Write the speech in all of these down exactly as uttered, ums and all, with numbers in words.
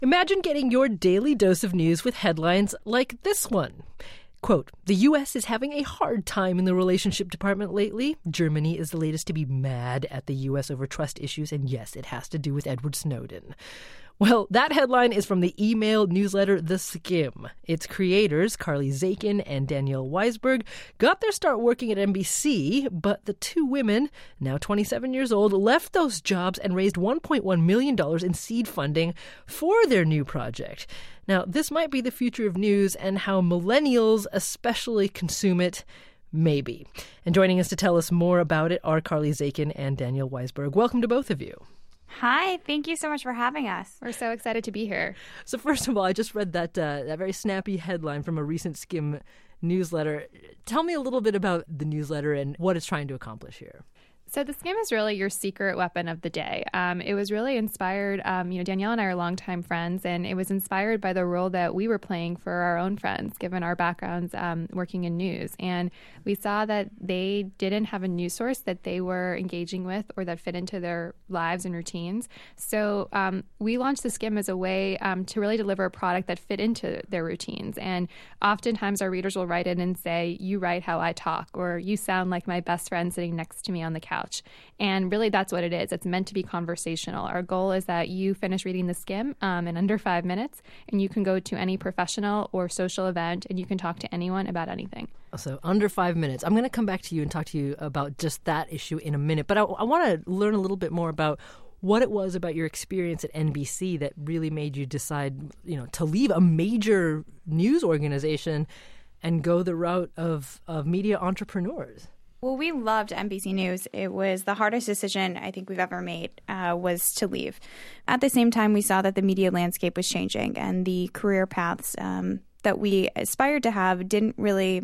Imagine getting your daily dose of news with headlines like this one. Quote, the U S is having a hard time in the relationship department lately. Germany is the latest to be mad at the U S over trust issues, and yes, it has to do with Edward Snowden. Well, that headline is from the email newsletter The Skim. Its creators, Carly Zakin and Danielle Weisberg, got their start working at N B C, but the two women, now twenty-seven years old, left those jobs and raised one point one million dollars in seed funding for their new project. Now, this might be the future of news and how millennials especially consume it. Maybe. And joining us to tell us more about it are Carly Zakin and Danielle Weisberg. Welcome to both of you. Hi, thank you so much for having us. We're so excited to be here. So first of all, I just read that uh, that very snappy headline from a recent Skim newsletter. Tell me a little bit about the newsletter and what it's trying to accomplish here. So the Skim is really your secret weapon of the day. Um, it was really inspired, um, you know, Danielle and I are longtime friends, and it was inspired by the role that we were playing for our own friends, given our backgrounds um, working in news. And we saw that they didn't have a news source that they were engaging with or that fit into their lives and routines. So um, we launched the Skim as a way um, to really deliver a product that fit into their routines. And oftentimes our readers will write in and say, you write how I talk, or you sound like my best friend sitting next to me on the couch. And really, that's what it is. It's meant to be conversational. Our goal is that you finish reading the Skim um, in under five minutes, and you can go to any professional or social event, and you can talk to anyone about anything. So under five minutes. I'm going to come back to you and talk to you about just that issue in a minute. But I, I want to learn a little bit more about what it was about your experience at N B C that really made you decide, you know, to leave a major news organization and go the route of, of media entrepreneurs. Well, we loved N B C News. It was the hardest decision I think we've ever made uh, was to leave. At the same time, we saw that the media landscape was changing and the career paths um, that we aspired to have didn't really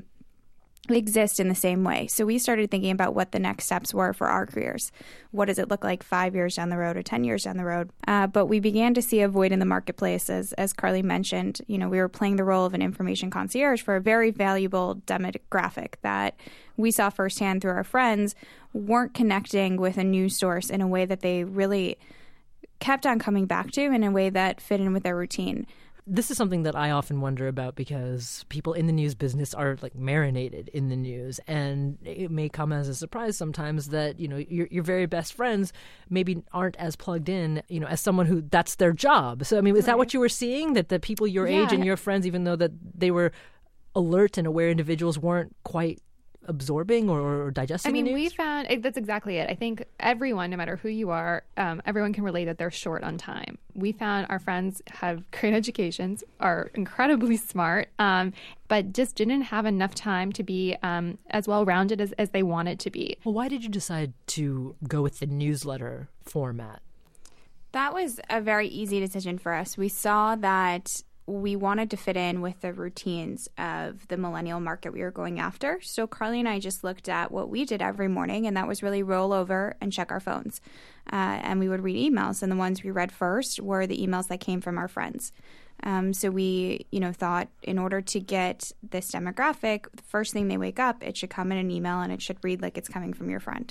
exist in the same way. So we started thinking about what the next steps were for our careers. What does it look like five years down the road or ten years down the road? Uh, but we began to see a void in the marketplace. As, as Carly mentioned, you know, we were playing the role of an information concierge for a very valuable demographic that we saw firsthand through our friends weren't connecting with a news source in a way that they really kept on coming back to in a way that fit in with their routine. This is something that I often wonder about because people in the news business are like marinated in the news, and it may come as a surprise sometimes that, you know, your your very best friends maybe aren't as plugged in, you know, as someone who that's their job. So, I mean, is that what you were seeing, that the people your Yeah. age and your friends, even though that they were alert and aware individuals, weren't quite absorbing or, or digesting I mean, the news? we found it, that's exactly it. I think everyone, no matter who you are, um, everyone can relate that they're short on time. We found our friends have great educations, are incredibly smart, um, but just didn't have enough time to be um, as well-rounded as, as they wanted to be. Well, why did you decide to go with the newsletter format? That was a very easy decision for us. We saw that we wanted to fit in with the routines of the millennial market we were going after. So Carly and I just looked at what we did every morning, and that was really roll over and check our phones. Uh, and we would read emails, and the ones we read first were the emails that came from our friends. Um, so we, you know, thought in order to get this demographic, the first thing they wake up, it should come in an email, and it should read like it's coming from your friend.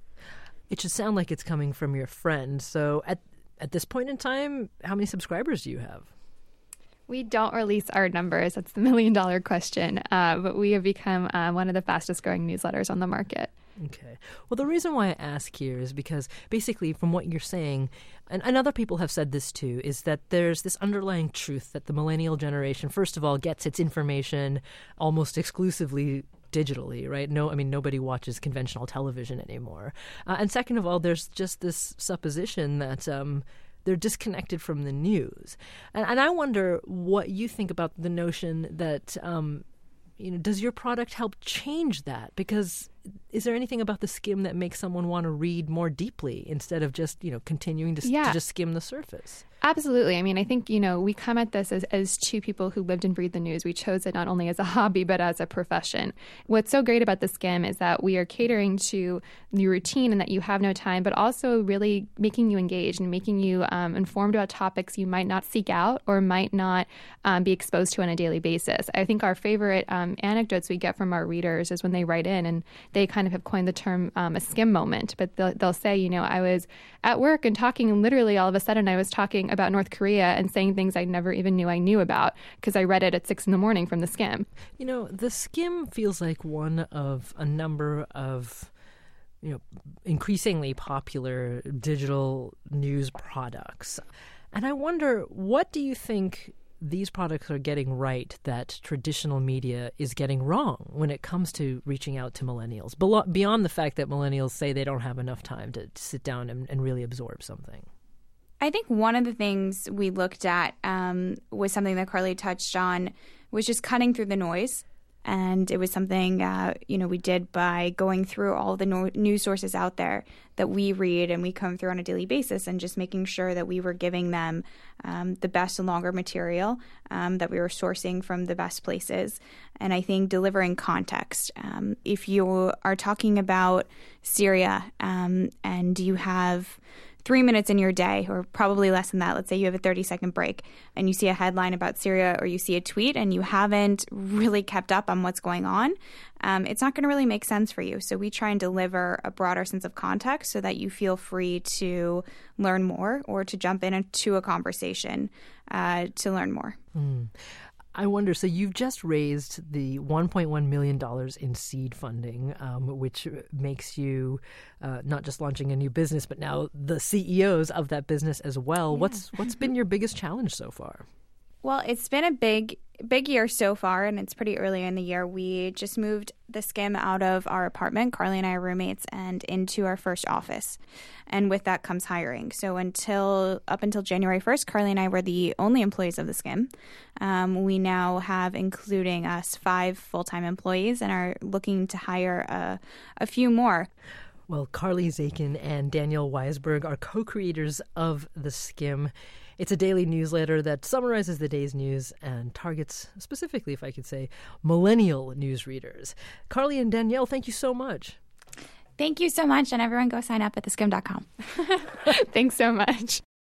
It should sound like it's coming from your friend. So at at this point in time, how many subscribers do you have? We don't release our numbers. That's the million dollar question. Uh, but we have become uh, one of the fastest growing newsletters on the market. Okay. Well, the reason why I ask here is because basically from what you're saying, and, and other people have said this too, is that there's this underlying truth that the millennial generation, first of all, gets its information almost exclusively digitally, right? No, I mean, nobody watches conventional television anymore. Uh, and second of all, there's just this supposition that um, they're disconnected from the news. And, and I wonder what you think about the notion that, um, you know, does your product help change that? Because is there anything about the Skim that makes someone want to read more deeply instead of just, you know, continuing to, Yeah. to just skim the surface? Absolutely. I mean, I think, you know, we come at this as, as two people who lived and breathed the news. We chose it not only as a hobby, but as a profession. What's so great about the Skim is that we are catering to your routine and that you have no time, but also really making you engaged and making you um, informed about topics you might not seek out or might not um, be exposed to on a daily basis. I think our favorite um, anecdotes we get from our readers is when they write in and they kind of have coined the term um, a Skim moment, but they'll, they'll say, you know, I was at work and talking, and literally all of a sudden I was talking writing about North Korea and saying things I never even knew I knew about because I read it at six in the morning from The Skimm. You know, The Skimm feels like one of a number of, you know, increasingly popular digital news products. And I wonder, what do you think these products are getting right that traditional media is getting wrong when it comes to reaching out to millennials, beyond the fact that millennials say they don't have enough time to sit down and, and really absorb something? I think one of the things we looked at um, was something that Carly touched on, was just cutting through the noise. And it was something, uh, you know, we did by going through all the no- news sources out there that we read and we come through on a daily basis, and just making sure that we were giving them um, the best and longer material, um, that we were sourcing from the best places. And I think delivering context. Um, if you are talking about Syria um, and you have three minutes in your day, or probably less than that, let's say you have a thirty second break and you see a headline about Syria, or you see a tweet and you haven't really kept up on what's going on, um, it's not going to really make sense for you. So we try and deliver a broader sense of context so that you feel free to learn more or to jump into a conversation uh, to learn more. Mm. I wonder, so you've just raised the one point one million dollars in seed funding, um, which makes you uh, not just launching a new business, but now the C E Os of that business as well. Yeah. What's what's been your biggest challenge so far? Well, it's been a big, big year so far, and it's pretty early in the year. We just moved The Skimm out of our apartment. Carly and I are roommates, and into our first office. And with that comes hiring. So until up until January first, Carly and I were the only employees of The Skimm. Um, we now have, including us, five full-time employees, and are looking to hire a, a few more. Well, Carly Zakin and Danielle Weisberg are co-creators of The Skimm. It's a daily newsletter that summarizes the day's news and targets, specifically, if I could say, millennial news readers. Carly and Danielle, thank you so much. Thank you so much, and everyone go sign up at the skimm dot com. Thanks so much.